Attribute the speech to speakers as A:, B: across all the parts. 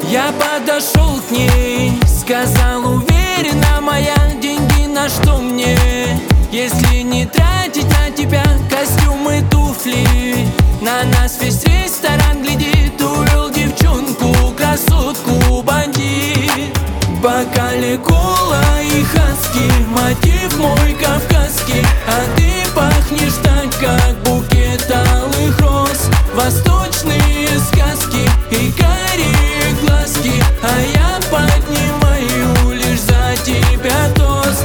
A: Я подошел к ней, сказал уверенно: моя, деньги на что мне, если не тратить на тебя костюмы, туфли? На нас весь ресторан глядит, увел девчонку, красотку, бандит. В бокале кола и хаски, мотив мой кавказский, а ты пахнешь так, как букет алых роз. Восточные сказки и карие глазки, а я поднимаю лишь за тебя тост.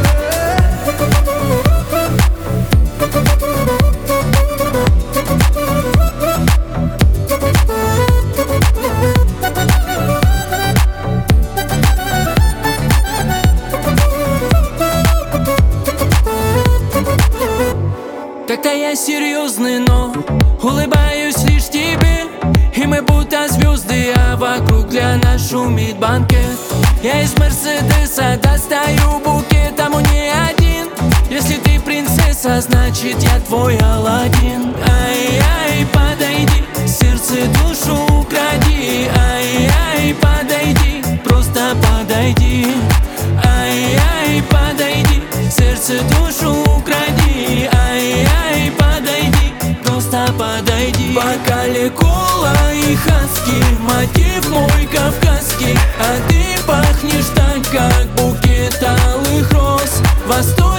A: Как-то я серьезный, но улыбаюсь лишь тебе. И мы будто звезды, а вокруг для нас шумит банкет. Я из Мерседеса достаю букет, тому не один. Если ты принцесса, значит я твой Аладдин. Ай-яй, подойди, сердце душу укради. Ай-яй, подойди, просто подойди. Ай-яй, подойди, сердце душу укради. Ай-яй, подойди, просто подойди. В бокале кола и хаски, мотив мой кавказский, а ты пахнешь так, как букет алых роз. Восток